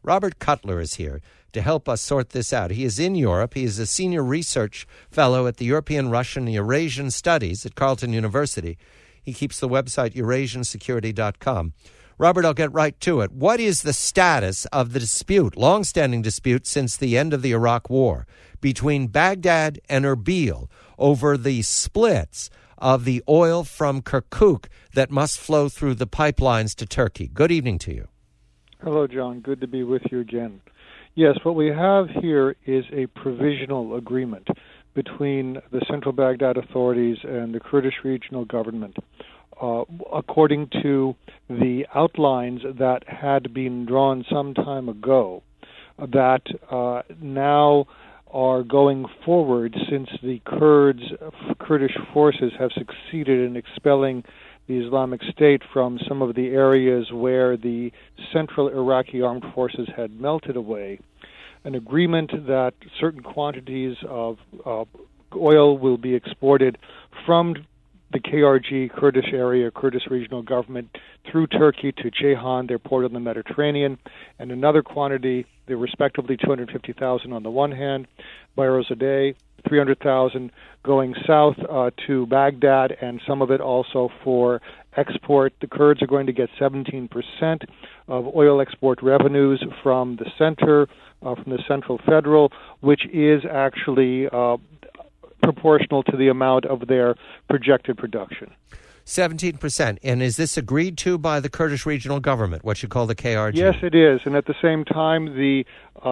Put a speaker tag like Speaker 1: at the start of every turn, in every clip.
Speaker 1: Robert Cutler is here to help us sort this out. He is in Europe. He is a senior research fellow at the European, Russian, and Eurasian Studies at Carleton University. He keeps the website eurasiansecurity.com. Robert, I'll get right to it. What is the status of the dispute, long-standing dispute since the end of the Iraq War, between Baghdad and Erbil over the splits of the oil from Kirkuk that must flow through the pipelines to Turkey? Good evening to you.
Speaker 2: Hello, John. Good to be with you again. Yes, what we have here is a provisional agreement between the Central Baghdad authorities and the Kurdish regional government. According to the outlines that had been drawn some time ago, that now are going forward since the Kurdish forces have succeeded in expelling the Islamic State from some of the areas where the central Iraqi armed forces had melted away. An agreement that certain quantities of oil will be exported from the KRG, Kurdish area, Kurdish regional government, through Turkey to Ceyhan, their port on the Mediterranean, and another quantity, they're respectively 250,000 on the one hand, barrels a day, 300,000 going south to Baghdad, and some of it also for export. The Kurds are going to get 17% of oil export revenues from the center, from the Central Federal, which is actually proportional to the amount of their projected production.
Speaker 1: 17%. And is this agreed to by the Kurdish regional government, what you call the KRG?
Speaker 2: Yes, it is. And at the same time, the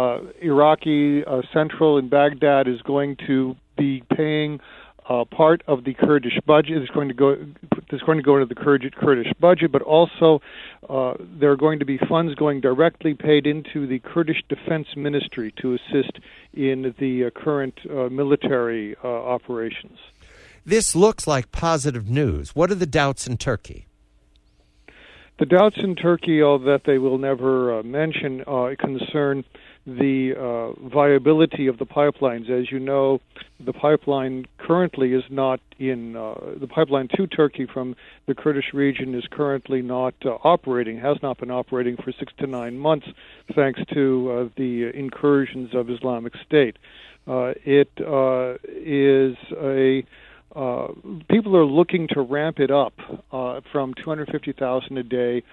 Speaker 2: Iraqi Central in Baghdad is going to be paying part of the Kurdish budget. It's going to go into the Kurdish budget, but also there are going to be funds going directly paid into the Kurdish Defense Ministry to assist in the current military operations.
Speaker 1: This looks like positive news. What are the doubts in Turkey?
Speaker 2: The doubts in Turkey, that they will never mention, concern the viability of the pipelines. As you know, the pipeline currently is not in, the pipeline to Turkey from the Kurdish region is currently not operating, has not been operating for 6 to 9 months, thanks to the incursions of Islamic State. It is a people are looking to ramp it up from 250,000 a day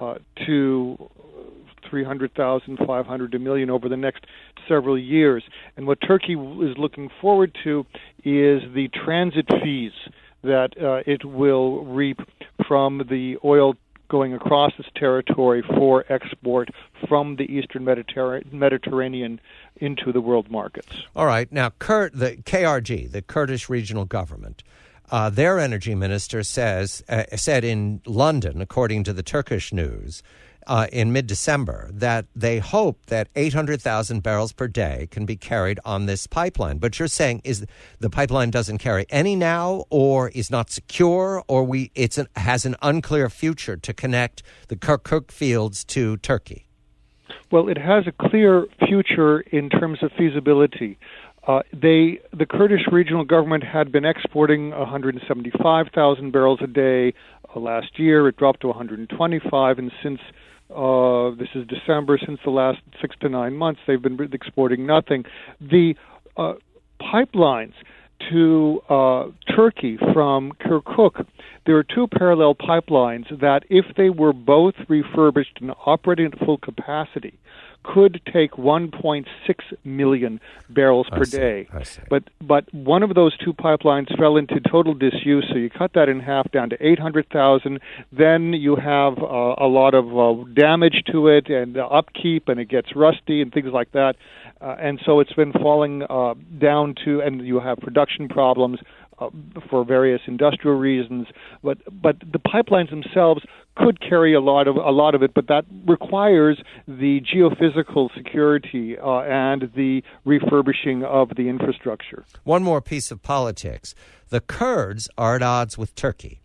Speaker 2: to 300,000, 500, a million over the next several years. And what Turkey is looking forward to is the transit fees that it will reap from the oil going across its territory for export from the eastern Mediterranean into the world markets.
Speaker 1: All right. Now, the KRG, the Kurdish regional government, their energy minister said in London, according to the Turkish news, in mid-December, that they hope that 800,000 barrels per day can be carried on this pipeline. But you're saying is the pipeline doesn't carry any now, or is not secure, or has an unclear future to connect the Kirkuk fields to Turkey?
Speaker 2: Well, it has a clear future in terms of feasibility. The Kurdish regional government had been exporting 175,000 barrels a day last year. It dropped to 125, and since this is December, since the last 6 to 9 months, they've been exporting nothing. The pipelines to Turkey from Kirkuk, there are two parallel pipelines that, if they were both refurbished and operating at full capacity, could take 1.6 million barrels per day. But one of those two pipelines fell into total disuse, so you cut that in half down to 800,000. Then you have a lot of damage to it and upkeep, and it gets rusty and things like that. And so it's been falling down to, and you have production problems for various industrial reasons. But the pipelines themselves could carry a lot of it, but that requires the geophysical security and the refurbishing of the infrastructure.
Speaker 1: One more piece of politics. The Kurds are at odds with Turkey.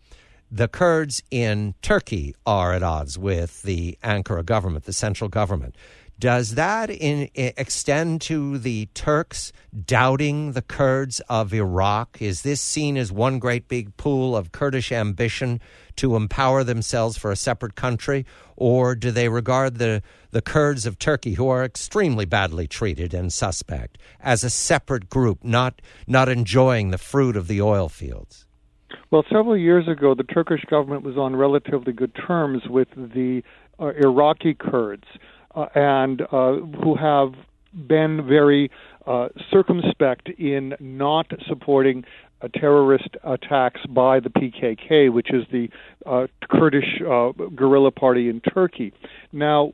Speaker 1: the Kurds in Turkey are at odds with the Ankara government, the central government. Does that extend to the Turks doubting the Kurds of Iraq? Is this seen as one great big pool of Kurdish ambition to empower themselves for a separate country? Or do they regard the Kurds of Turkey, who are extremely badly treated and suspect, as a separate group, not enjoying the fruit of the oil fields?
Speaker 2: Well, several years ago, the Turkish government was on relatively good terms with the Iraqi Kurds, and who have been very circumspect in not supporting terrorist attacks by the PKK, which is the Kurdish guerrilla party in Turkey. Now,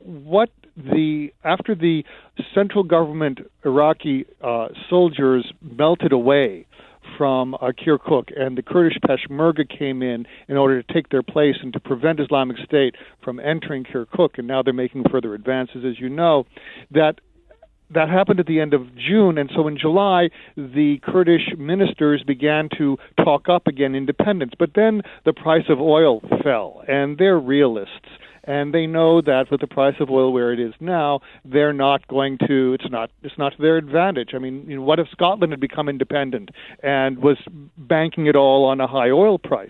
Speaker 2: after the central government Iraqi soldiers melted away from Kirkuk, and the Kurdish Peshmerga came in order to take their place and to prevent Islamic State from entering Kirkuk, and now they're making further advances, as you know, that happened at the end of June, and so in July, the Kurdish ministers began to talk up again independence, but then the price of oil fell, and they're realists. And they know that with the price of oil where it is now, they're not going to. It's not to their advantage. I mean, what if Scotland had become independent and was banking it all on a high oil price?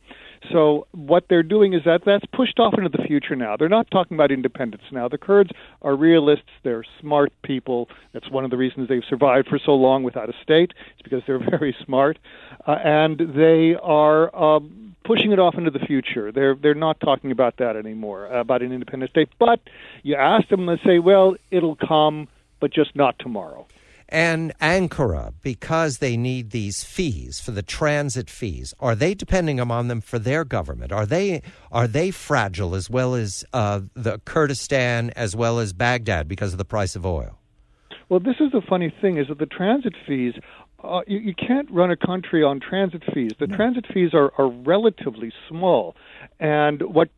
Speaker 2: So what they're doing is that's pushed off into the future now. They're not talking about independence now. The Kurds are realists. They're smart people. That's one of the reasons they've survived for so long without a state. It's because they're very smart, and they are pushing it off into the future. They're not talking about that anymore, about an independent state. But you ask them, they say, well, it'll come, but just not tomorrow.
Speaker 1: And Ankara, because they need these fees for the transit fees, are they depending on them for their government? Are they fragile as well as the Kurdistan as well as Baghdad because of the price of oil?
Speaker 2: Well, this is the funny thing, is that the transit fees, you can't run a country on transit fees. The transit fees are relatively small. And what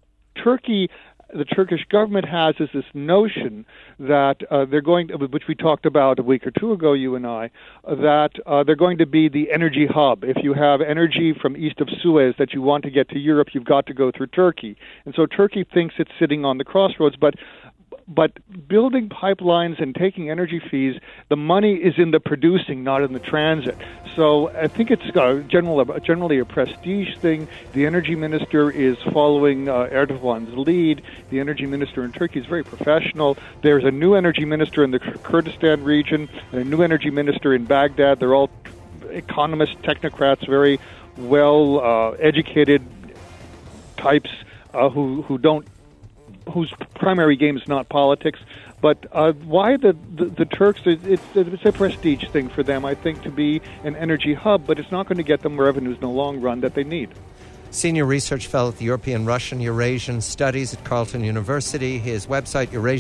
Speaker 2: the Turkish government has is this notion that they're going to, which we talked about a week or two ago, you and I, that they're going to be the energy hub. If you have energy from east of Suez that you want to get to Europe, you've got to go through Turkey. And so Turkey thinks it's sitting on the crossroads, but building pipelines and taking energy fees, the money is in the producing, not in the transit. So I think it's generally a prestige thing. The energy minister is following Erdogan's lead. The energy minister in Turkey is very professional. There's a new energy minister in the Kurdistan region and a new energy minister in Baghdad. They're all economists, technocrats, very well educated types whose primary game is not politics. But why the Turks, it's a prestige thing for them, I think, to be an energy hub, but it's not going to get them revenues in the long run that they need.
Speaker 1: Senior research fellow at the European Russian Eurasian Studies at Carleton University. His website, Eurasian